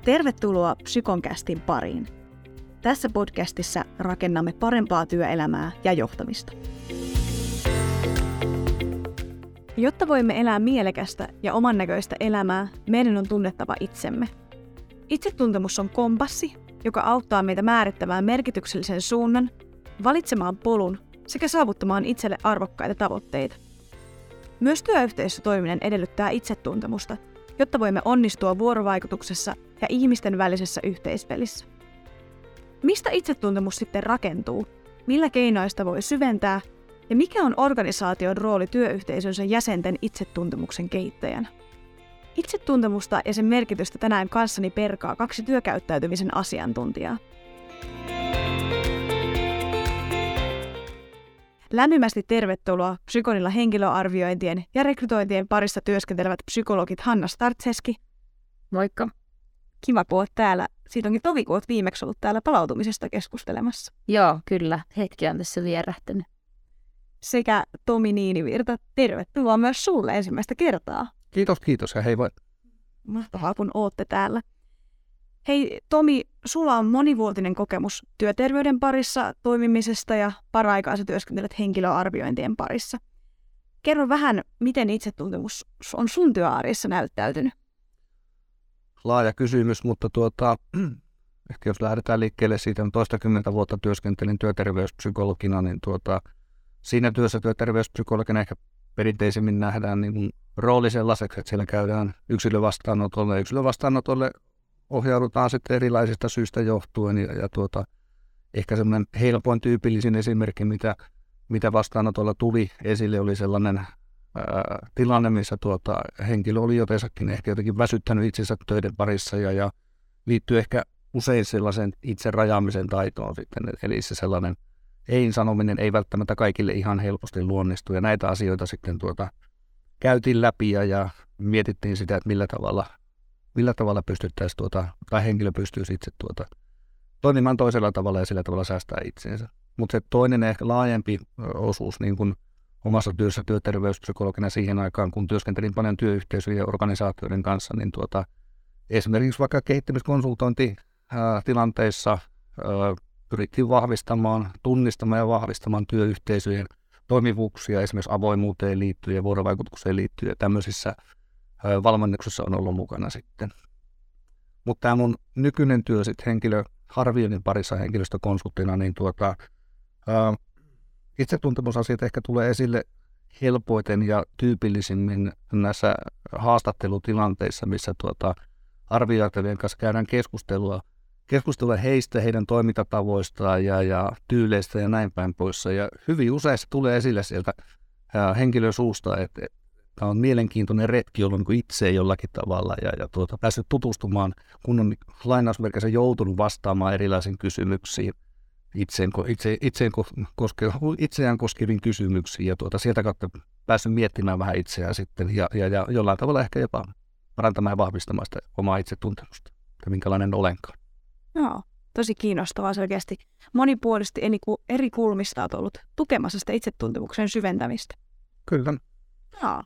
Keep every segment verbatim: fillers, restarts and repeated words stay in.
Tervetuloa Psykonkästin pariin. Tässä podcastissa rakennamme parempaa työelämää ja johtamista. Jotta voimme elää mielekästä ja oman näköistä elämää, meidän on tunnettava itsemme. Itsetuntemus on kompassi, joka auttaa meitä määrittämään merkityksellisen suunnan, valitsemaan polun sekä saavuttamaan itselle arvokkaita tavoitteita. Myös työyhteisössä toiminen edellyttää itsetuntemusta, jotta voimme onnistua vuorovaikutuksessa ja ihmisten välisessä yhteispelissä. Mistä itsetuntemus sitten rakentuu? Millä keinoista voi syventää? Ja mikä on organisaation rooli työyhteisönsä jäsenten itsetuntemuksen kehittäjänä? Itsetuntemusta ja sen merkitystä tänään kanssani perkaa kaksi työkäyttäytymisen asiantuntijaa. Lämpimästi tervetuloa Psykonilla henkilöarviointien ja rekrytointien parissa työskentelevät psykologit Hanna Startseski. Moikka. Kiva, kun olet täällä. Siitä onkin tovi, kun olet viimeksi ollut täällä palautumisesta keskustelemassa. Joo, kyllä. Hetki on tässä vierähtänyt. Sekä Tomi Niinivirta, tervetuloa myös sulle ensimmäistä kertaa. Kiitos, kiitos ja hei vaan. Mahtavaa, kun ootte täällä. Hei Tomi, sulla on monivuotinen kokemus työterveyden parissa toimimisesta ja paraikaa sä työskentelet henkilöarviointien parissa. Kerro vähän, miten itsetuntemus on sun työarjessa näyttäytynyt? Laaja kysymys, mutta tuota, ehkä jos lähdetään liikkeelle siitä, että toistakymmentä vuotta työskentelin työterveyspsykologina, niin tuota, siinä työssä työterveyspsykologina ehkä perinteisemmin nähdään niin rooli sellaiseksi, että siellä käydään yksilövastaanotolle. Yksilövastaanotolle ohjaudutaan sitten erilaisista syistä johtuen ja, ja tuota, ehkä semmoinen helpoin tyypillisin esimerkki, mitä, mitä vastaanotolla tuli esille, oli sellainen ää, tilanne, missä tuota, henkilö oli jotensakin ehkä jotenkin väsyttänyt itsensä töiden parissa ja, ja liittyy ehkä usein sellaisen itse rajaamisen taitoon sitten, eli se sellainen ei-sanominen ei välttämättä kaikille ihan helposti luonnistu ja näitä asioita sitten tuota, käytiin läpi ja, ja mietittiin sitä, että millä tavalla millä tavalla pystyttäisiin, tuota, tai henkilö pystyisi itse tuota, toimimaan toisella tavalla ja sillä tavalla säästää itseensä. Mutta se toinen ehkä laajempi osuus niin kun omassa työssä työterveyspsykologina siihen aikaan, kun työskentelin paljon työyhteisöjen ja organisaatioiden kanssa, niin tuota, esimerkiksi vaikka kehittämiskonsultointitilanteissa pyrittiin vahvistamaan, tunnistamaan ja vahvistamaan työyhteisöjen toimivuuksia esimerkiksi avoimuuteen liittyen ja vuorovaikutukseen liittyen ja tämmöisissä valmennuksessa on ollut mukana sitten. Mutta tämä mun nykyinen työ sitten henkilöarvioinnin parissa henkilöstökonsulttina, niin tuota, ää, itsetuntemusasiat ehkä tulee esille helpoiten ja tyypillisimmin näissä haastattelutilanteissa, missä tuota, arvioitavien kanssa käydään keskustelua, keskustelua heistä, heidän toimintatavoistaan ja, ja tyyleistä ja näin päin pois. Ja hyvin usein se tulee esille sieltä ää, henkilön suusta, että tämä on mielenkiintoinen retki ollut niin kuin itse jollakin tavalla ja, ja tuota, päässyt tutustumaan, kun on lainausmerkeissä joutunut vastaamaan erilaisiin kysymyksiin, itseen, itse, itseen, koske, itseään koskeviin kysymyksiin ja tuota, sieltä kautta päässyt miettimään vähän itseään sitten ja, ja, ja jollain tavalla ehkä jopa parantamaan ja vahvistamaan sitä omaa itsetuntemusta, että minkälainen olenkaan. Joo, tosi kiinnostavaa selkeästi. Monipuolisesti eri kulmista olet ollut tukemassa sitä itsetuntemuksen syventämistä. Kyllä. Joo.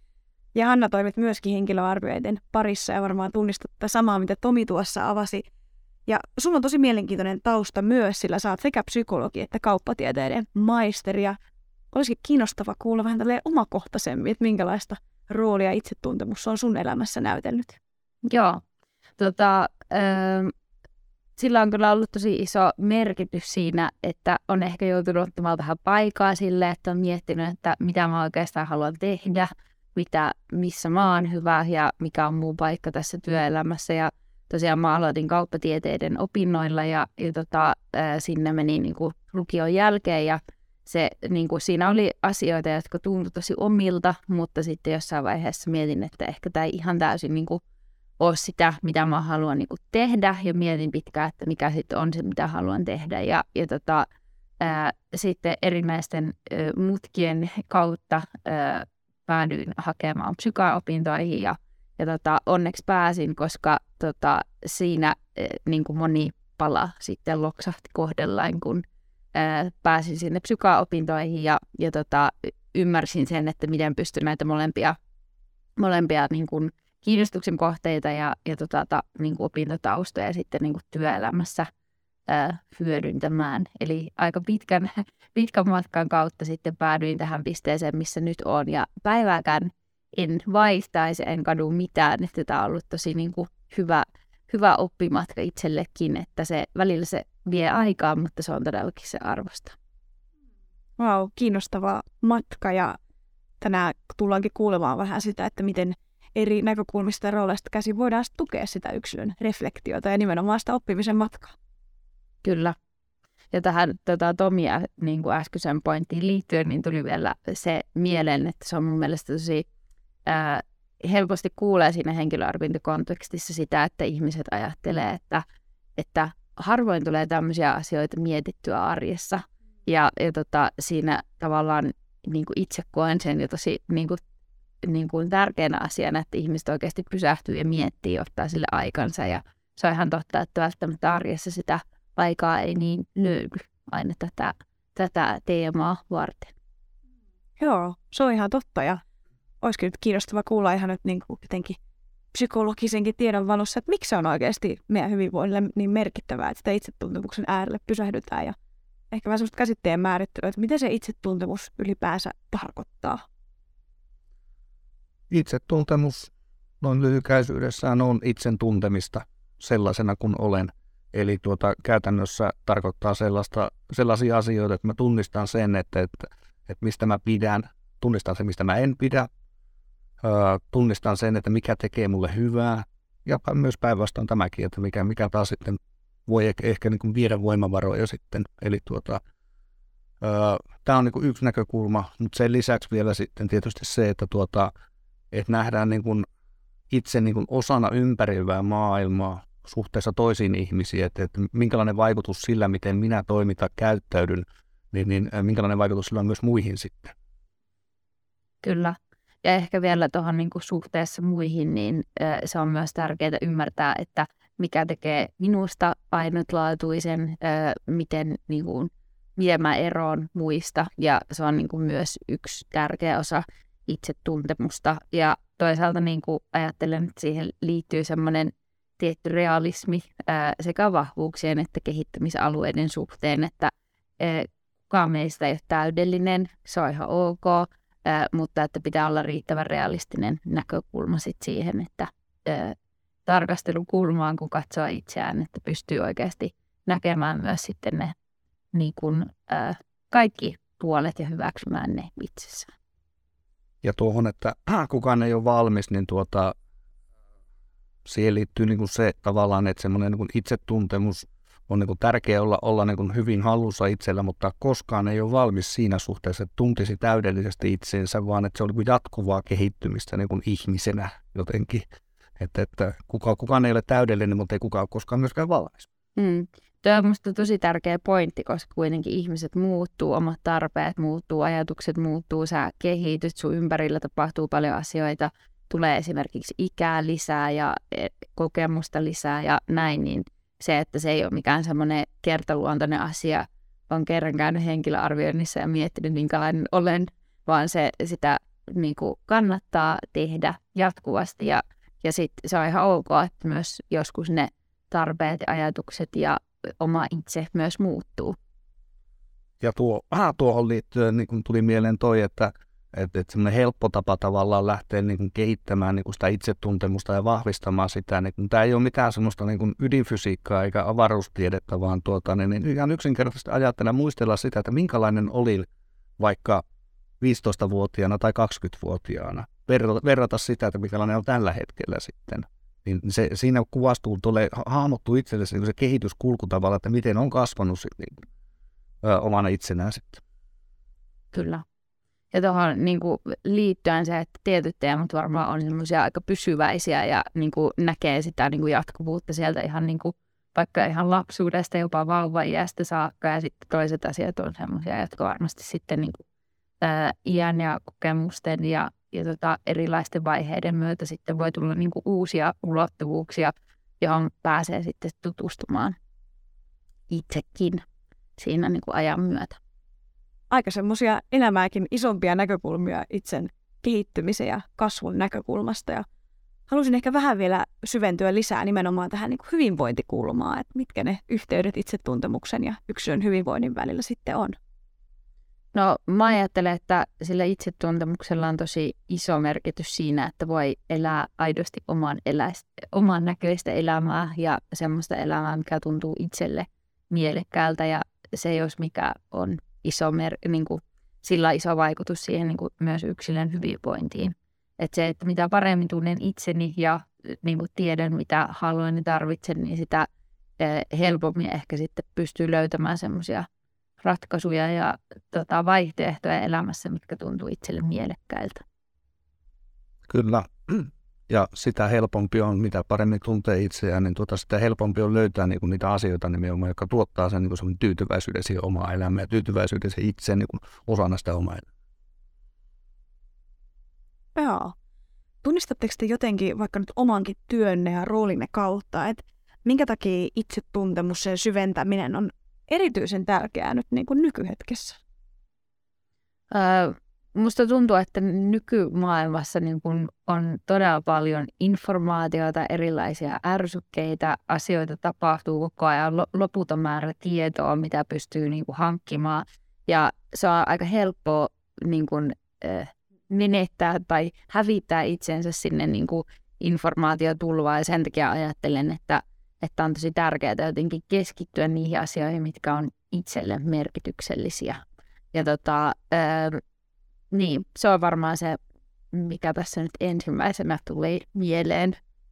Ja Hanna toimit myöskin henkilöarvioiden parissa ja varmaan tunnistat tätä samaa, mitä Tomi tuossa avasi. Ja sulla on tosi mielenkiintoinen tausta myös, sillä sä oot sekä psykologi että kauppatieteiden maisteri. Ja olisikin kiinnostava kuulla vähän tälleen omakohtaisemmin, että minkälaista roolia itsetuntemus on sun elämässä näytellyt. Joo, tota, äh, sillä on kyllä ollut tosi iso merkitys siinä, että on ehkä joutunut ottamaan vähän aikaa sille, että on miettinyt, että mitä mä oikeastaan haluan tehdä, mitä, missä mä oon hyvä ja mikä on mun paikka tässä työelämässä. Ja tosiaan mä aloitin kauppatieteiden opinnoilla ja, ja tota, ää, sinne meni niin kuin lukion jälkeen ja se, niin kuin, siinä oli asioita, jotka tuntui tosi omilta, mutta sitten jossain vaiheessa mietin, että ehkä tämä ei ihan täysin niin kuin, ole sitä, mitä mä haluan niin kuin, tehdä ja mietin pitkään, että mikä sitten on se, mitä haluan tehdä ja, ja tota, ää, sitten erinäisten ää, mutkien kautta ää, päädyin hakemaan psyka-opintoihin ja, ja tota, onneksi pääsin, koska tota, siinä e, niin kuin moni pala sitten loksahti kohdellaan, kun ää, pääsin sinne psyka-opintoihin ja, ja tota, ymmärsin sen, että miten pystyn näitä molempia, molempia niin kuin kiinnostuksen kohteita ja, ja tota, ta, niin kuin opintotaustoja sitten niin kuin työelämässä ää, hyödyntämään. Eli aika pitkän, pitkän matkan kautta sitten päädyin tähän pisteeseen, missä nyt olen. Ja päivääkään en vaihtaisi, en kadu mitään, että tämä on ollut tosi niin kuin hyvä, hyvä oppimatka itsellekin, että se välillä se vie aikaa, mutta se on todellakin se arvosta. Vau, kiinnostava matka ja tänään tullaankin kuulemaan vähän sitä, että miten eri näkökulmista ja rooleista käsin voidaan tukea sitä yksilön reflektiota ja nimenomaan sitä oppimisen matkaa. Kyllä. Ja tähän tota, Tomia niin kuin äskeisen pointtiin liittyen, niin tuli vielä se mieleen, että se on mun mielestä tosi ää, helposti kuulee siinä henkilöarviointikontekstissa sitä, että ihmiset ajattelee, että, että harvoin tulee tämmöisiä asioita mietittyä arjessa. Ja, ja tota, siinä tavallaan niin kuin itse koen sen jo tosi niin kuin, niin kuin tärkeänä asiana, että ihmiset oikeasti pysähtyy ja miettii ja ottaa sille aikansa. Ja se on ihan totta, että välttämättä arjessa sitä aikaa ei niin löydy aina tätä, tätä teemaa varten. Joo, se on ihan totta ja olisikin nyt kiinnostava kuulla ihan nyt niin kuin jotenkin psykologisenkin tiedon valossa, että miksi se on oikeasti meidän hyvinvoinnille niin merkittävää, että sitä itsetuntemuksen äärelle pysähdytään ja ehkä vähän sellaista käsitteen määrittelyä, että mitä se itsetuntemus ylipäänsä tarkoittaa. Itsetuntemus noin lyhykäisyydessään on itsen tuntemista sellaisena kuin olen. Eli tuota, käytännössä tarkoittaa sellaista, sellaisia asioita, että mä tunnistan sen, että, että, että mistä mä pidän, tunnistan sen, mistä mä en pidä, öö, tunnistan sen, että mikä tekee mulle hyvää, ja myös päinvastoin tämäkin, että mikä, mikä taas sitten voi ehkä, ehkä niin kuin viedä voimavaroja sitten. Eli tuota, öö, tämä on niin kuin yksi näkökulma, mutta sen lisäksi vielä sitten tietysti se, että, tuota, että nähdään niin kuin itse niin kuin osana ympäröivää maailmaa suhteessa toisiin ihmisiin, että, että minkälainen vaikutus sillä, miten minä toimitan, käyttäydyn, niin, niin minkälainen vaikutus sillä on myös muihin sitten. Kyllä. Ja ehkä vielä tuohon niin kuin suhteessa muihin, niin äh, se on myös tärkeää ymmärtää, että mikä tekee minusta ainutlaatuisen, äh, miten niin kuin, miten mä eroon muista. Ja se on niin kuin myös yksi tärkeä osa itsetuntemusta. Ja toisaalta niin kuin ajattelen, että siihen liittyy semmoinen tietty realismi ää, sekä vahvuuksien että kehittämisalueiden suhteen, että ää, kukaan meistä ei ole täydellinen, se on ihan ok, ää, mutta että pitää olla riittävän realistinen näkökulma sit siihen, että ää, tarkastelukulmaan, kun katsoo itseään, että pystyy oikeasti näkemään myös sitten ne niin kun, ää, kaikki puolet ja hyväksymään ne itsessään. Ja tuohon, että kukaan ei ole valmis, niin tuota, siihen liittyy niin kuin se tavallaan, että semmoinen niin kuin itsetuntemus on niin kuin tärkeää olla, olla niin kuin hyvin hallussa itsellä, mutta koskaan ei ole valmis siinä suhteessa, että tuntisi täydellisesti itseensä, vaan että se on niin kuin jatkuvaa kehittymistä niin kuin ihmisenä jotenkin. Että, että kuka, kukaan ei ole täydellinen, mutta ei kukaan ole koskaan myöskään valmis. Mm. Tuo on minusta tosi tärkeä pointti, koska kuitenkin ihmiset muuttuu, omat tarpeet muuttuu, ajatukset muuttuu, sä kehityt, sun ympärillä tapahtuu paljon asioita, tulee esimerkiksi ikää lisää ja kokemusta lisää ja näin, niin se, että se ei ole mikään semmoinen kertaluontoinen asia, on kerran käynyt henkilöarvioinnissa ja miettinyt, minkälainen olen, vaan se sitä niin kuin kannattaa tehdä jatkuvasti ja, ja sitten se on ihan ok, että myös joskus ne tarpeet ja ajatukset ja oma itse myös muuttuu. Ja tuo, aha, tuohon liittyen niin tuli mieleen toi, että Että et semmoinen helppo tapa tavallaan lähteä niin kuin kehittämään niin kuin sitä itsetuntemusta ja vahvistamaan sitä. Niin tämä ei ole mitään semmoista niin kuin ydinfysiikkaa eikä avaruustiedettä, vaan tuota, niin, niin ihan yksinkertaisesti ajattelen muistella sitä, että minkälainen oli vaikka viisitoistavuotiaana tai kaksikymmentävuotiaana. Verrata, verrata sitä, että minkälainen on tällä hetkellä sitten. Niin se, siinä kuvastuu, tulee, hahmottuu itselle se, niin se kehityskulku tavalla, että miten on kasvanut sit, niin, ö, omana itsenään sitten. Kyllä. Ja tuohon niin kuin liittyen se, että tietyt teemat varmaan on semmoisia aika pysyväisiä ja niin kuin näkee sitä niin kuin jatkuvuutta sieltä ihan niin kuin, vaikka ihan lapsuudesta, jopa vauva-iästä saakka. Ja sitten toiset asiat on semmoisia, jotka varmasti sitten niin kuin, ää, iän ja kokemusten ja, ja tota, erilaisten vaiheiden myötä sitten voi tulla niin kuin uusia ulottuvuuksia, johon pääsee sitten tutustumaan itsekin siinä niin kuin ajan myötä. Aika semmoisia elämääkin isompia näkökulmia itsen kehittymisen ja kasvun näkökulmasta. Ja halusin ehkä vähän vielä syventyä lisää nimenomaan tähän niin kuin hyvinvointikulmaan, että mitkä ne yhteydet itsetuntemuksen ja yksilön hyvinvoinnin välillä sitten on. No mä ajattelen, että sillä itsetuntemuksella on tosi iso merkitys siinä, että voi elää aidosti oman, eläistä, oman näköistä elämää ja semmoista elämää, mikä tuntuu itselle mielekkäältä ja se, jos mikä on iso mer- niin kuin, sillä on iso vaikutus siihen niin kuin myös yksilön hyvinvointiin. Että se, että mitä paremmin tunnen itseni ja niin kuin tiedän, mitä haluan ja tarvitsen, niin sitä eh, helpommin ehkä sitten pystyy löytämään semmoisia ratkaisuja ja tota, vaihtoehtoja elämässä, mitkä tuntuu itselle mielekkäiltä. Kyllä. Ja sitä helpompi on, mitä paremmin tuntee itseään, niin tuota, sitä helpompi on löytää niin kuin niitä asioita nimenomaan, jotka tuottaa sen niin kuin tyytyväisyyden siihen omaan elämään ja tyytyväisyyden siihen itseen niin kuin osana sitä omaa elämää. Joo. Tunnistatteko te jotenkin vaikka nyt omankin työnne ja roolinne kautta, että minkä takia itsetuntemus, sen syventäminen on erityisen tärkeää nyt niin kuin nykyhetkessä? Öö, musta tuntuu, että nykymaailmassa niin kun on todella paljon informaatiota, erilaisia ärsykkeitä, asioita tapahtuu koko ajan, loputon määrä tietoa, mitä pystyy niin kuin hankkimaan. Ja se on aika helppoa niin kun, äh, menettää tai hävittää itsensä sinne niin kuin informaatiotulvaan. Ja sen takia ajattelen, että että on tosi tärkeää jotenkin keskittyä niihin asioihin, mitkä on itselle merkityksellisiä. Ja tota, ää, niin, se on varmaan se, mikä tässä nyt ensimmäisenä tuli mieleen.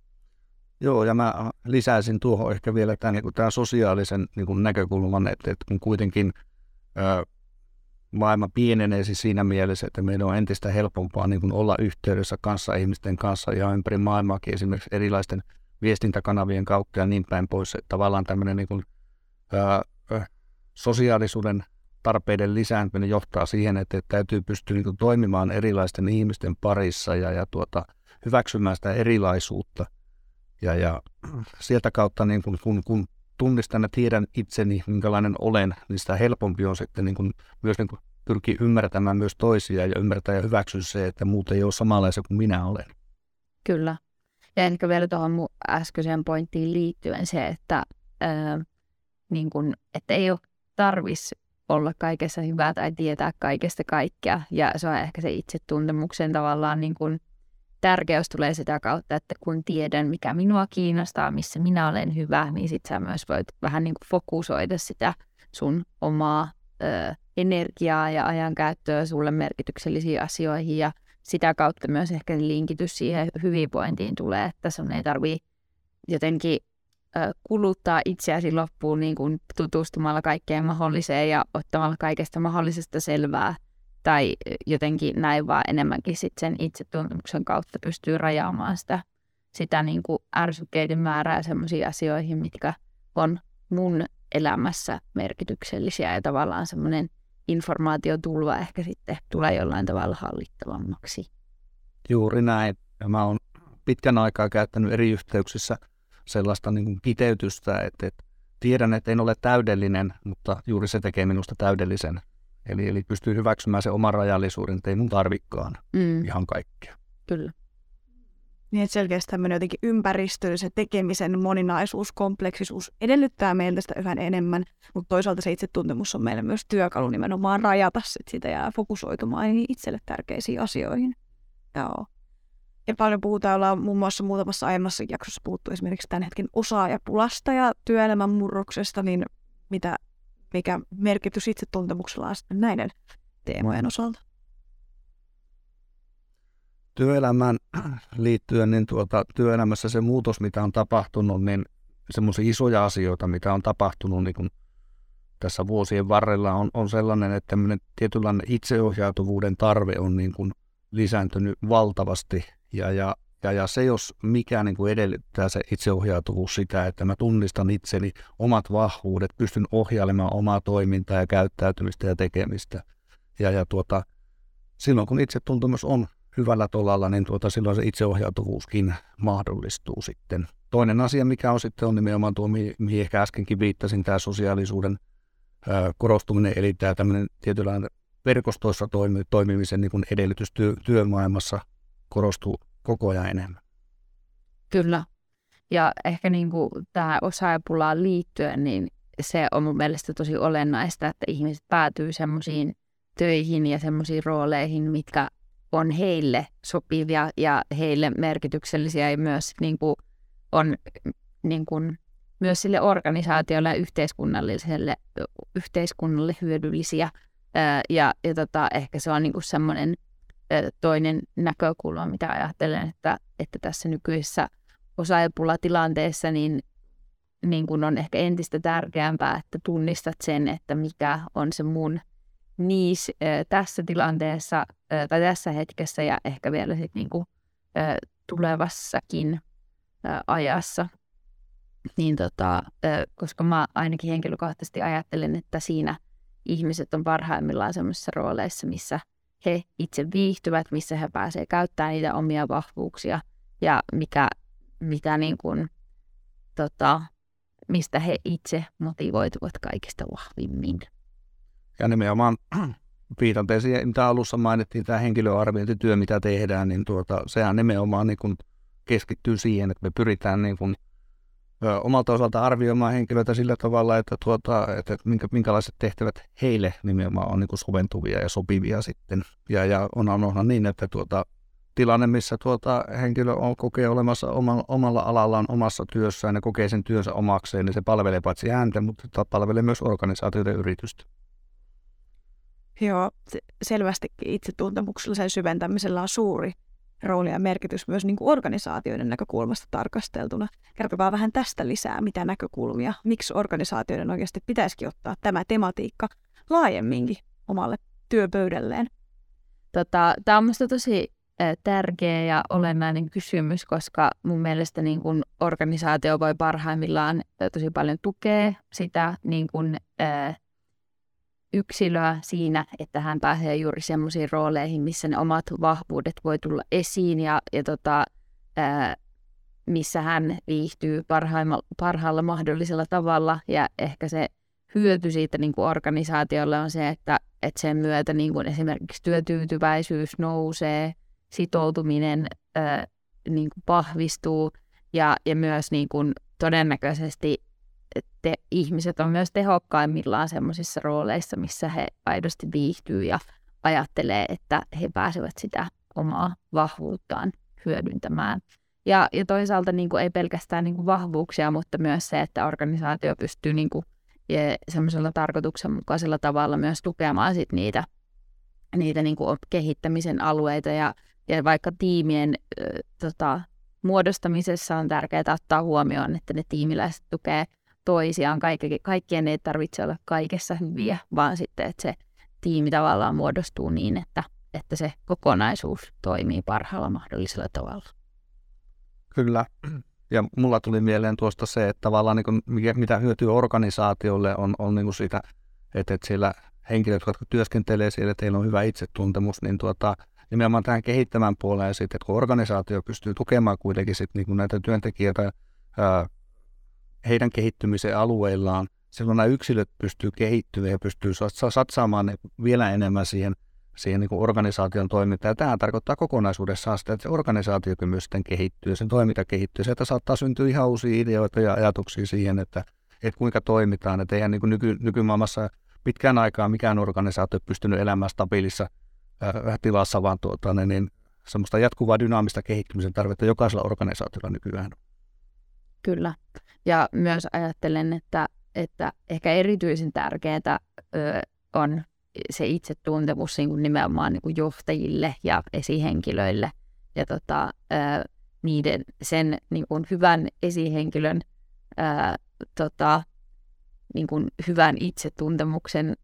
Joo, ja mä lisäisin tuohon ehkä vielä tämän, niin tämän sosiaalisen niin kuin näkökulman, että, että kun kuitenkin ää, maailma pienenee siis siinä mielessä, että meidän on entistä helpompaa niin kuin olla yhteydessä kanssa ihmisten kanssa ja ympäri maailmaakin esimerkiksi erilaisten viestintäkanavien kautta ja niin päin pois. Että tavallaan tämmöinen niin kuin, ää, ää, sosiaalisuuden tarpeiden lisääntyminen johtaa siihen, että, että täytyy pystyä niin kuin toimimaan erilaisten ihmisten parissa ja, ja tuota, hyväksymään sitä erilaisuutta. Ja, ja sieltä kautta, niin kun, kun, kun tunnistan ja tiedän itseni, minkälainen olen, niin sitä helpompi on sitten niin kun, myös niin kun pyrkii ymmärtämään myös toisia ja ymmärtää ja hyväksyä se, että muut ei ole samanlaisia kuin minä olen. Kyllä. Ja ehkä vielä tuohon mun äskeiseen pointtiin liittyen se, että, ää, niin kun, että ei ole tarvitsisi olla kaikessa hyvää tai tietää kaikesta kaikkea. Ja se on ehkä se itsetuntemuksen tavallaan niin kun tärkeys tulee sitä kautta, että kun tiedän, mikä minua kiinnostaa, missä minä olen hyvä, niin sit sä myös voit vähän niin kuin fokusoida sitä sun omaa ö, energiaa ja ajankäyttöä sulle merkityksellisiin asioihin. Ja sitä kautta myös ehkä linkitys siihen hyvinvointiin tulee, että sun ei tarvitse jotenkin ö, kuluttaa itseäsi loppuun niin kuin tutustumalla kaikkeen mahdolliseen ja ottamalla kaikesta mahdollisesta selvää. Tai jotenkin näin vaan enemmänkin sit sen itsetuntemuksen kautta pystyy rajaamaan sitä, sitä niin kuin ärsykkeiden määrää sellaisiin asioihin, mitkä on mun elämässä merkityksellisiä ja tavallaan semmoinen informaatiotulva ehkä sitten tulee jollain tavalla hallittavammaksi. Juuri näin. Ja mä oon pitkän aikaa käyttänyt eri yhteyksissä sellaista niin kuin kiteytystä, että, että tiedän, että en ole täydellinen, mutta juuri se tekee minusta täydellisen. Eli, eli pystyy hyväksymään se oman rajallisuuden, että ei mun tarvikaan mm. ihan kaikkea. Kyllä. Niin, että selkeästi tämmöinen jotenkin ympäristö, se tekemisen moninaisuus, kompleksisuus edellyttää meiltä sitä yhä enemmän, mutta toisaalta se itsetuntemus on meille myös työkalu nimenomaan rajata sit sitä ja fokusoitumaan itselle tärkeisiin asioihin. Joo. Ja paljon puhutaan, ollaan muun muassa muutamassa aiemmassa jaksossa puhuttu esimerkiksi tämän hetken osaajapulasta ja työelämän murroksesta, niin mitä mikä merkitys itsetuntemuksella on sitten näiden teemojen osalta? Työelämään liittyen, niin tuota, työelämässä se muutos, mitä on tapahtunut, niin semmoisia isoja asioita, mitä on tapahtunut niin kun tässä vuosien varrella, on, on sellainen, että tämmöinen tietynlainen itseohjautuvuuden tarve on niin kun lisääntynyt valtavasti. Ja, ja, ja, ja se, jos mikä niin kun edellyttää se itseohjautuvuus sitä, että mä tunnistan itseni omat vahvuudet, pystyn ohjailemaan omaa toimintaa ja käyttäytymistä ja tekemistä. Ja, ja tuota, silloin, kun itsetuntemus on hyvällä tolalla, niin tuota, silloin se itseohjautuvuuskin mahdollistuu sitten. Toinen asia, mikä on sitten, on nimenomaan tuo, mihin ehkä äskenkin viittasin, tämä sosiaalisuuden ää, korostuminen, eli tämä tämmöinen tietynlainen verkostoissa toimi, toimimisen niin kuin edellytys työ, työmaailmassa korostuu koko ajan enemmän. Kyllä. Ja ehkä niin kuin tähän osaajapulaan liittyen, niin se on mun mielestä tosi olennaista, että ihmiset päätyy semmoisiin töihin ja semmoisiin rooleihin, mitkä on heille sopivia ja heille merkityksellisiä ja myös niin kuin on niin kuin, myös sille organisaatiolle ja yhteiskunnalliselle, yhteiskunnalle hyödyllisiä. Ja, ja tota, ehkä se on niin kuin semmoinen toinen näkökulma, mitä ajattelen, että, että tässä nykyisessä osaajapulatilanteessa niin, niin kun on ehkä entistä tärkeämpää, että tunnistat sen, että mikä on se mun niis tässä tilanteessa tai tässä hetkessä ja ehkä vielä sit niin kuin, tulevassakin ajassa. Niin tota, koska mä ainakin henkilökohtaisesti ajattelen, että siinä ihmiset on parhaimmillaan sellaisissa rooleissa, missä he itse viihtyvät, missä he pääsevät käyttämään niitä omia vahvuuksia ja mikä, mitä niin kuin, tota, mistä he itse motivoituvat kaikista vahvimmin. Ja nimenomaan viitaten siihen, mitä alussa mainittiin, tämä henkilöarviointityö, mitä tehdään, niin tuota, sehän nimenomaan niin kuin keskittyy siihen, että me pyritään niin kuin, ö, omalta osalta arvioimaan henkilöitä sillä tavalla, että, tuota, että minkä, minkälaiset tehtävät heille nimenomaan on niin kuin soventuvia ja sopivia sitten. Ja, ja on onhan niin, että tuota, tilanne, missä tuota, henkilö on, kokee olemassa oma, omalla alallaan omassa työssään ja kokee sen työnsä omakseen, niin se palvelee paitsi häntä, mutta palvelee myös organisaatioiden yritystä. Joo, selvästikin itsetuntemuksellisen syventämisellä on suuri rooli ja merkitys myös niin kuin organisaatioiden näkökulmasta tarkasteltuna. Kertokaa vähän tästä lisää, mitä näkökulmia, miksi organisaatioiden oikeasti pitäisikin ottaa tämä tematiikka laajemminkin omalle työpöydälleen. Tota, tämä on minusta tosi tärkeä ja olennainen kysymys, koska mun mielestä niin kun organisaatio voi parhaimmillaan tosi paljon tukea sitä niin kun, ää, yksilöä siinä, että hän pääsee juuri semmoisiin rooleihin, missä ne omat vahvuudet voi tulla esiin ja, ja tota, ää, missä hän viihtyy parhaalla mahdollisella tavalla. Ja ehkä se hyöty siitä niin kuin organisaatiolle on se, että, että sen myötä niin kuin esimerkiksi työtyytyväisyys nousee, sitoutuminen ää, niin kuin vahvistuu ja, ja myös niin kuin todennäköisesti te, ihmiset on myös tehokkaimmillaan sellaisissa rooleissa, missä he aidosti viihtyy ja ajattelee, että he pääsevät sitä omaa vahvuuttaan hyödyntämään. Ja, ja toisaalta niin kuin ei pelkästään niin kuin vahvuuksia, mutta myös se, että organisaatio pystyy niin kuin, semmoisella tarkoituksenmukaisella tavalla myös tukemaan sit niitä, niitä niin kuin kehittämisen alueita. Ja, ja vaikka tiimien äh, tota, muodostamisessa on tärkeää ottaa huomioon, että ne tiimiläiset tukee toisiaan. Kaikki, kaikkien ei tarvitse olla kaikessa hyviä, vaan sitten, että se tiimi tavallaan muodostuu niin, että, että se kokonaisuus toimii parhaalla mahdollisella tavalla. Kyllä. Ja mulla tuli mieleen tuosta se, että tavallaan niin kuin, mitä hyötyä organisaatiolle on, on niin kuin siitä, että, että siellä henkilöt, jotka työskentelee siellä, että heillä on hyvä itsetuntemus, niin tuota, nimenomaan tähän kehittämään puoleen ja sitten, että kun organisaatio pystyy tukemaan kuitenkin sit, niin kuin näitä työntekijöitä ää, heidän kehittymisen alueillaan, silloin nämä yksilöt pystyy kehittymään ja pystyy satsaamaan vielä enemmän siihen, siihen niin kuin organisaation toimintaan. Ja tämä tarkoittaa kokonaisuudessaan sitä, että se organisaatio myös sitten kehittyy ja sen toiminta kehittyy. Sieltä saattaa syntyä ihan uusia ideoita ja ajatuksia siihen, että, että kuinka toimitaan. Että eihän niin kuin nyky, nykymaailmassa pitkään aikaa mikään organisaatio pystynyt elämään stabiilissa äh, tilassa, vaan tuota, niin, semmoista jatkuvaa dynaamista kehittymisen tarvetta jokaisella organisaatiolla nykyään. Kyllä. Ja myös ajattelen, että, että ehkä erityisen tärkeää ö, on se itsetuntemus niin kuin nimenomaan niin kuin johtajille ja esihenkilöille. Ja tota, ö, niiden, sen niin kuin hyvän esihenkilön ö, tota, niin kuin hyvän itsetuntemuksen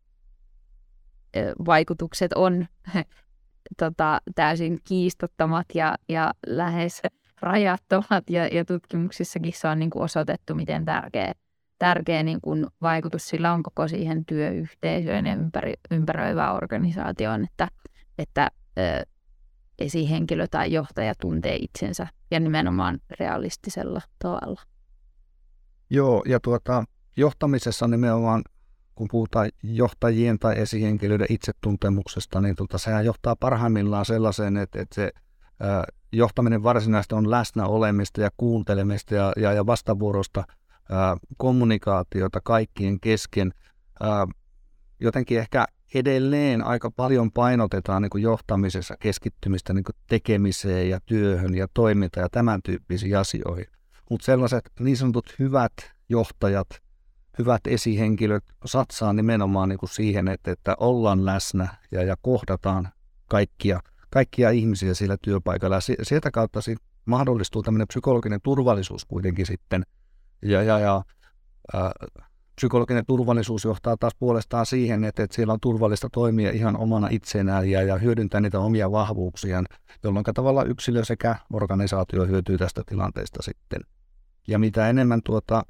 ö, vaikutukset on tota, täysin kiistattomat ja, ja lähes rajattomat ja, ja tutkimuksissakin se on niin kuin osoitettu, miten tärkeä, tärkeä niin kuin vaikutus sillä on koko siihen työyhteisöön ja ympäri, ympäröivään organisaatioon, että, että ö, esihenkilö tai johtaja tuntee itsensä ja nimenomaan realistisella tavalla. Joo, ja tuota, johtamisessa nimenomaan, kun puhutaan johtajien tai esihenkilöiden itsetuntemuksesta, niin tuota, sehän johtaa parhaimmillaan sellaiseen, että, että se ää, johtaminen varsinaisesti on läsnä olemista ja kuuntelemista ja, ja, ja vastavuorosta ää, kommunikaatiota kaikkien kesken. Ää, jotenkin ehkä edelleen aika paljon painotetaan niin kuin johtamisessa keskittymistä niin kuin tekemiseen ja työhön ja toimintaan ja tämän tyyppisiin asioihin. Mutta sellaiset niin sanotut hyvät johtajat, hyvät esihenkilöt satsaa nimenomaan niin kuin siihen, että, että ollaan läsnä ja, ja kohdataan kaikkia, kaikkia ihmisiä sillä työpaikalla. Ja sieltä kautta mahdollistuu tämmöinen psykologinen turvallisuus kuitenkin sitten. Ja, ja, ja äh, psykologinen turvallisuus johtaa taas puolestaan siihen, että, että siellä on turvallista toimia ihan omana itsenään ja, ja hyödyntää niitä omia vahvuuksiaan, jolloin tavallaan yksilö sekä organisaatio hyötyy tästä tilanteesta sitten. Ja mitä enemmän tuota,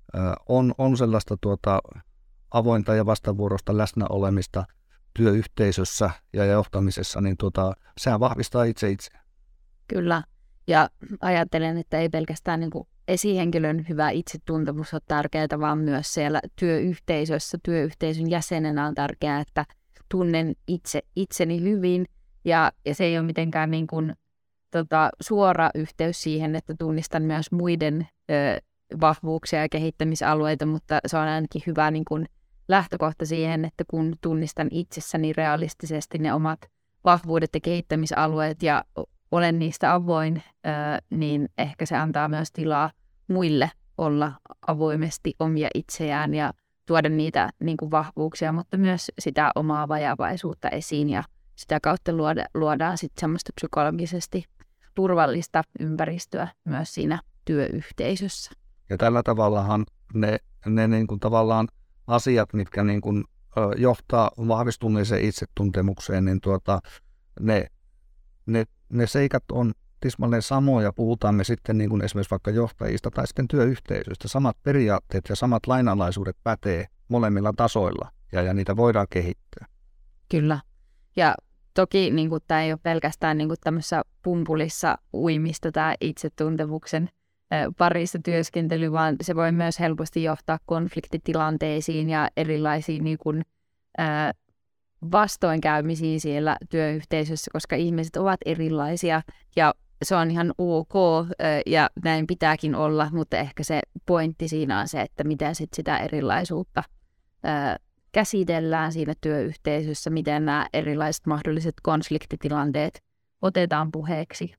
on, on sellaista tuota, avointa ja vastavuorosta läsnäolemista työyhteisössä ja johtamisessa, niin tuota, sehän vahvistaa itse itseään. Kyllä. Ja ajattelen, että ei pelkästään niin kuin esihenkilön hyvä itsetuntemus ole tärkeää, vaan myös siellä työyhteisössä, työyhteisön jäsenenä on tärkeää, että tunnen itse itseni hyvin. Ja, ja se ei ole mitenkään niin kuin, tota, suora yhteys siihen, että tunnistan myös muiden ö, vahvuuksia ja kehittämisalueita, mutta se on ainakin hyvä niin kuin lähtökohta siihen, että kun tunnistan itsessäni realistisesti ne omat vahvuudet ja kehittämisalueet ja olen niistä avoin, niin ehkä se antaa myös tilaa muille olla avoimesti omia itseään ja tuoda niitä niin kuin vahvuuksia, mutta myös sitä omaa vajavaisuutta esiin ja sitä kautta luoda, luodaan sitten semmoista psykologisesti turvallista ympäristöä myös siinä työyhteisössä. Ja tällä tavallahan ne, ne niin kuin tavallaan asiat, mitkä niin kuin, ö, johtaa vahvistuneeseen itsetuntemukseen, niin tuota, ne, ne, ne seikat on tismalleen samoja, puhutaan me sitten niin kuin esimerkiksi vaikka johtajista tai sitten työyhteisöistä. Samat periaatteet ja samat lainalaisuudet pätee molemmilla tasoilla ja, ja niitä voidaan kehittää. Kyllä. Ja toki niin kuin, tämä ei ole pelkästään niin kuin tämmöisessä pumpulissa uimista tämä itsetuntemuksen parissa työskentely, vaan se voi myös helposti johtaa konfliktitilanteisiin ja erilaisiin niin kuin, ää, vastoinkäymisiin siellä työyhteisössä, koska ihmiset ovat erilaisia ja se on ihan ok ää, ja näin pitääkin olla, mutta ehkä se pointti siinä on se, että miten sit sitä erilaisuutta ää, käsitellään siinä työyhteisössä, miten nämä erilaiset mahdolliset konfliktitilanteet otetaan puheeksi.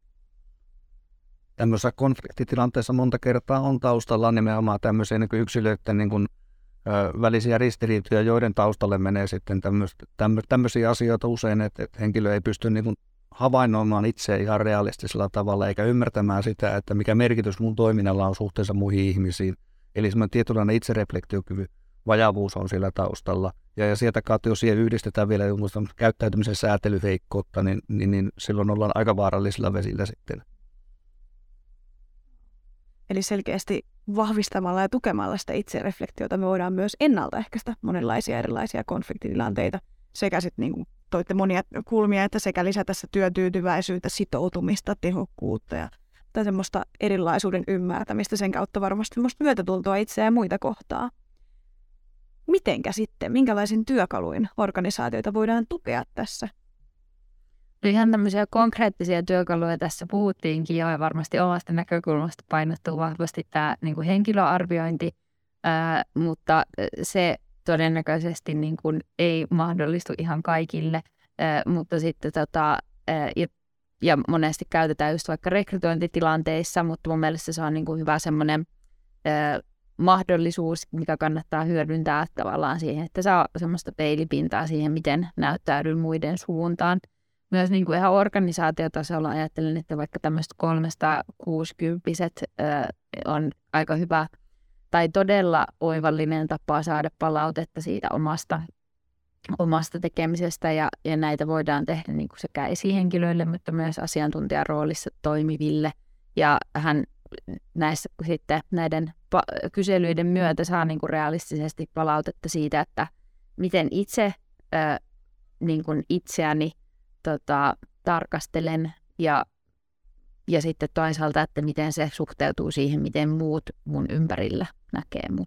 Tämmöisessä konfliktitilanteessa monta kertaa on taustalla nimenomaan tämmöisiä niin kuin yksilöiden niin kuin, ö, välisiä ristiriitoja, joiden taustalle menee sitten tämmöisiä asioita usein, että, että henkilö ei pysty niin kuin havainnoimaan itseä ihan realistisella tavalla eikä ymmärtämään sitä, että mikä merkitys mun toiminnalla on suhteessa muihin ihmisiin. Eli semmoinen tietynlainen itsereflektiokyvyn vajavuus on siellä taustalla. Ja, ja sieltä kautta, jos siihen yhdistetään vielä käyttäytymisen säätelyheikkoutta, niin, niin, niin silloin ollaan aika vaarallisilla vesillä sitten. Eli selkeästi vahvistamalla ja tukemalla sitä itsereflektiota me voidaan myös ennaltaehkäistä monenlaisia erilaisia konfliktitilanteita. Sekä sitten niin kuin toitte monia kulmia, että sekä lisätä se työtyytyväisyyttä, sitoutumista, tehokkuutta ja tai semmoista erilaisuuden ymmärtämistä. Sen kautta varmasti semmoista myötätuntoa itseä ja muita kohtaa. Mitenkä sitten, minkälaisin työkaluin organisaatioita voidaan tukea tässä? Ihan tämmöisiä konkreettisia työkaluja tässä puhuttiinkin jo ja varmasti omasta näkökulmasta painottuu vahvasti tämä niin kuin henkilöarviointi, ää, mutta se todennäköisesti niin kuin ei mahdollistu ihan kaikille, ää, mutta sitten tota, ää, ja, ja monesti käytetään just vaikka rekrytointitilanteissa, mutta mun mielestä se on niin kuin hyvä semmoinen ää, mahdollisuus, mikä kannattaa hyödyntää tavallaan siihen, että saa semmoista peilipintaa siihen, miten näyttäydy muiden suuntaan. Myös niin kuin ihan organisaatiotasolla ajattelen, että vaikka tämmöiset kolmesataakuusikymmentäset äh, on aika hyvä tai todella oivallinen tapa saada palautetta siitä omasta, omasta tekemisestä ja, ja näitä voidaan tehdä niin kuin sekä esihenkilöille, mutta myös asiantuntijan roolissa toimiville. Ja hän näissä sitten näiden pa- kyselyiden myötä saa niin kuin realistisesti palautetta siitä, että miten itse äh, niin kuin itseäni Tota, tarkastelen ja, ja sitten toisaalta, että miten se suhteutuu siihen, miten muut mun ympärillä näkee mut.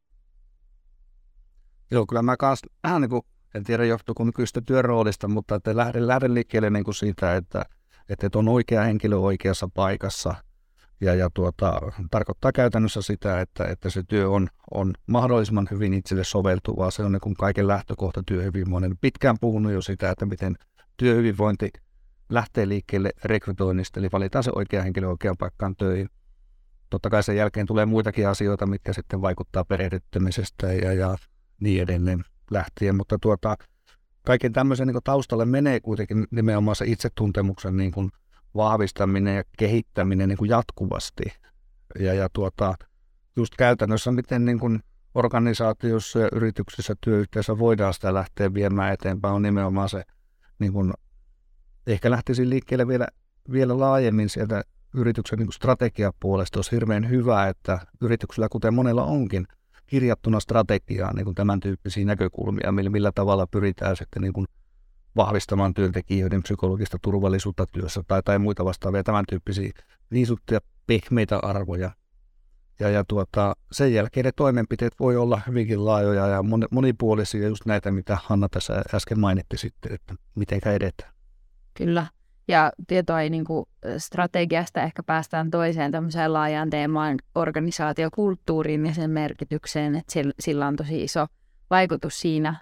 Joo, kyllä mä kanssa vähän niin kuin, en tiedä johtuuko nykyistä työroolista, mutta että lähden, lähden liikkeelle niin kuin siitä, että, että et on oikea henkilö oikeassa paikassa. Ja, ja tuota, tarkoittaa käytännössä sitä, että, että se työ on, on mahdollisimman hyvin itselle soveltuvaa. Se on niin kuin kaiken lähtökohta työhyvinvoinnin. Pitkään puhunut jo sitä, että miten työhyvinvointi lähtee liikkeelle rekrytoinnista, eli valitaan se oikea henkilö oikeaan paikkaan töihin. Totta kai sen jälkeen tulee muitakin asioita, mitkä sitten vaikuttaa perehdyttämisestä ja, ja niin edelleen lähtien, mutta tuota, kaiken tämmöisen niin kuin taustalle menee kuitenkin nimenomaan se itsetuntemuksen niin kuin vahvistaminen ja kehittäminen niin kuin jatkuvasti. Ja, ja tuota, just käytännössä, miten niin kuin organisaatiossa ja yrityksissä, työyhteisössä voidaan sitä lähteä viemään eteenpäin, on nimenomaan se, niin kuin, ehkä lähtisin liikkeelle vielä, vielä laajemmin sieltä yrityksen niin kuin strategiapuolesta. Olisi hirveän hyvä, että yrityksellä, kuten monella onkin, kirjattuna strategiaan niin kuin tämän tyyppisiä näkökulmia, millä, millä tavalla pyritään sitten niin kuin vahvistamaan työntekijöiden psykologista turvallisuutta työssä tai, tai muita vastaavia tämän tyyppisiä niin sanottuja pehmeitä arvoja. Ja, ja tuota, sen jälkeen ne toimenpiteet voi olla hyvinkin laajoja ja monipuolisia, just näitä, mitä Hanna tässä äsken mainitti sitten, että miten edetään. Kyllä. Ja tietoa ei niin kuin strategiasta ehkä päästään toiseen tämmöiseen laajaan teemaan organisaatiokulttuuriin ja sen merkitykseen, että sillä on tosi iso vaikutus siinä,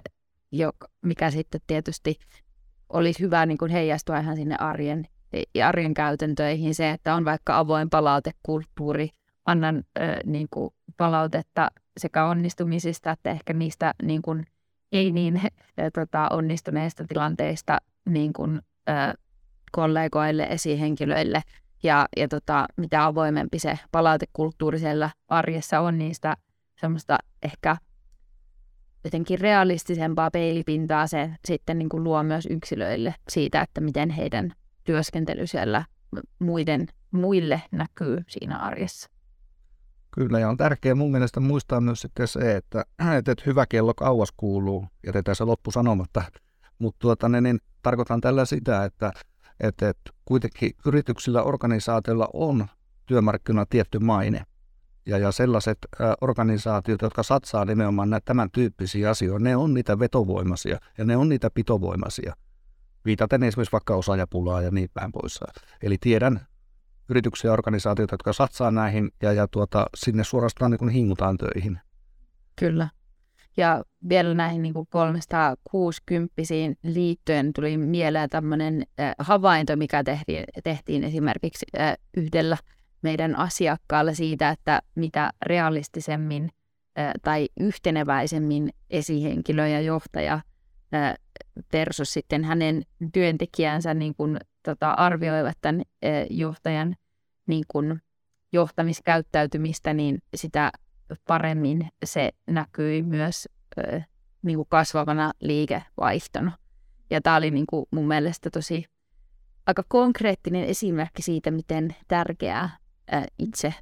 mikä sitten tietysti olisi hyvä niin kuin heijastua ihan sinne arjen, arjen käytäntöihin. Se, että on vaikka avoin palautekulttuuri, annan niin kuin palautetta sekä onnistumisista että ehkä niistä niin kuin, ei niin tota, onnistuneista tilanteista niin kuin, kollegoille, esihenkilöille ja, ja tota, mitä avoimempi se palautekulttuuri siellä arjessa on, niin sitä semmoista ehkä jotenkin realistisempaa peilipintaa se sitten niin kuin luo myös yksilöille siitä, että miten heidän työskentely siellä muiden, muille näkyy siinä arjessa. Kyllä, ja on tärkeää mun mielestä muistaa myös sitten se, että, että hyvä kello kauas kuuluu, jätetään se loppu sanomatta, mutta tuota, niin, tarkoitan tällä sitä, että Että, että kuitenkin yrityksillä, organisaatioilla on työmarkkinoilla tietty maine. Ja, ja sellaiset ä, organisaatiot, jotka satsaa nimenomaan näitä tämän tyyppisiä asioita, ne on niitä vetovoimaisia ja ne on niitä pitovoimaisia. Viitaten esimerkiksi vaikka osaajapulaa ja niin päin pois. Eli tiedän yrityksiä ja organisaatioita, jotka satsaa näihin ja, ja tuota, sinne suorastaan niin kuin hingutaan töihin. Kyllä. Ja vielä näihin niin kuin kolmesataakuusikymppisiin liittyen tuli mieleen tämmöinen äh, havainto, mikä tehtiin, tehtiin esimerkiksi äh, yhdellä meidän asiakkaalla siitä, että mitä realistisemmin äh, tai yhteneväisemmin esihenkilö ja johtaja äh, versus sitten hänen työntekijänsä niin kuin, tota, arvioivat tämän äh, johtajan niin kuin, johtamiskäyttäytymistä, niin sitä paremmin se näkyi myös ö, niin kuin kasvavana liikevaihtona. Ja tämä oli niin kuin mun mielestä tosi aika konkreettinen esimerkki siitä, miten tärkeää ö, itse,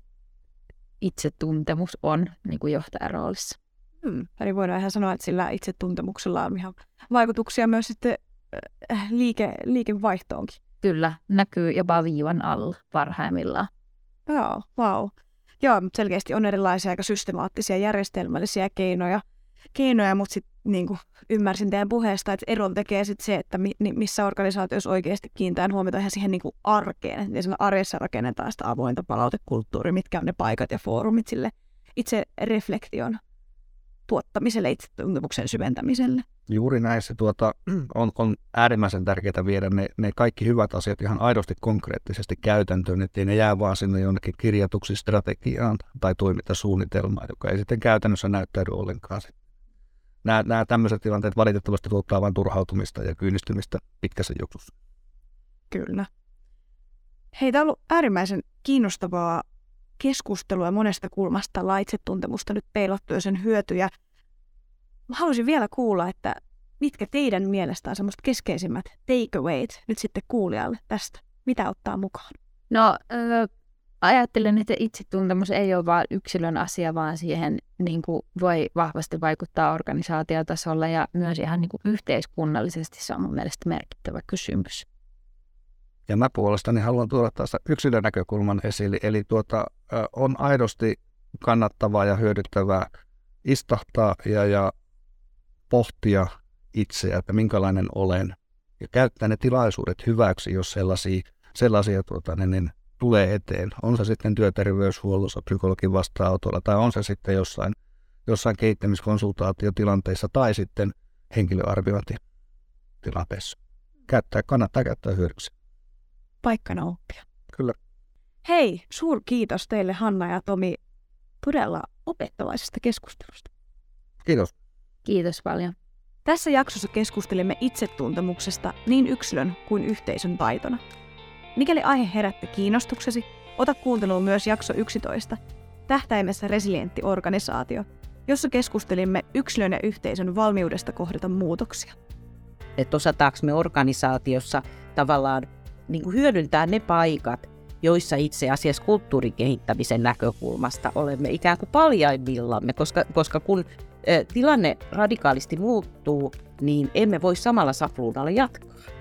itsetuntemus on niin kuin johtajan roolissa. Hmm. Eli voidaan ihan sanoa, että sillä itsetuntemuksella on ihan vaikutuksia myös sitten äh, liike, liikevaihtoonkin. Kyllä, näkyy jopa viivan alla parhaimmillaan. Joo, vau. Wow. Joo, mutta selkeästi on erilaisia aika systemaattisia järjestelmällisiä keinoja, keinoja mutta sitten niin kuin ymmärsin teidän puheesta, että eron tekee sit se, että mi, missä organisaatiossa oikeasti kiinnitetään huomiota ihan siihen niin kuin arkeen. Että siinä arjessa rakennetaan sitä avointa palautekulttuuria, mitkä on ne paikat ja foorumit sille itse reflektion tuottamiselle, itsetuntemuksen syventämiselle. Juuri näissä tuota, on, on äärimmäisen tärkeää viedä ne, ne kaikki hyvät asiat ihan aidosti konkreettisesti käytäntöön, ettei ne jää vaan sinne jonnekin kirjatuksi strategiaan tai toimintasuunnitelmaan, joka ei sitten käytännössä näyttäydy ollenkaan. Nämä, nämä tämmöiset tilanteet valitettavasti tuottaa vain turhautumista ja kyynistymistä pitkässä juoksussa. Kyllä. Hei, tämä on ollut äärimmäisen kiinnostavaa keskustelua monesta kulmasta, ollaan itsetuntemusta nyt peilattu ja sen hyötyjä. Mä haluaisin vielä kuulla, että mitkä teidän mielestä on semmoista keskeisimmät takeawayt nyt sitten kuulijalle tästä? Mitä ottaa mukaan? No, äh, ajattelen, että itsetuntemus ei ole vain yksilön asia, vaan siihen niin kuin voi vahvasti vaikuttaa organisaatiotasolla ja myös ihan niin kuin yhteiskunnallisesti se on mun mielestä merkittävä kysymys. Ja mä puolestani haluan tuoda taas yksilön näkökulman esille, eli tuota, on aidosti kannattavaa ja hyödyttävää istahtaa ja, ja pohtia itseä, että minkälainen olen ja käyttää ne tilaisuudet hyväksi, jos sellaisia, sellaisia tuota, ne, ne tulee eteen. On se sitten työterveyshuollossa, psykologin vastaanotolla tai on se sitten jossain, jossain kehittämiskonsultaatiotilanteissa tai sitten henkilöarviointitilanteessa. Käyttää, kannattaa käyttää hyödyksi. Paikkana oppia. Kyllä. Hei, suur kiitos teille Hanna ja Tomi todella opettavaisesta keskustelusta. Kiitos. Kiitos paljon. Tässä jaksossa keskustelimme itsetuntemuksesta niin yksilön kuin yhteisön taitona. Mikäli aihe herätti kiinnostuksesi, ota kuunteluun myös jakso yksitoista, tähtäimessä resilientti organisaatio, jossa keskustelimme yksilön ja yhteisön valmiudesta kohdata muutoksia. Että osataanko me organisaatiossa tavallaan niin kuin hyödyntää ne paikat, joissa itse asiassa kulttuurin kehittämisen näkökulmasta olemme ikään kuin paljaimmillaan, koska, koska kun ä, tilanne radikaalisti muuttuu, niin emme voi samalla sapluunalla jatkaa.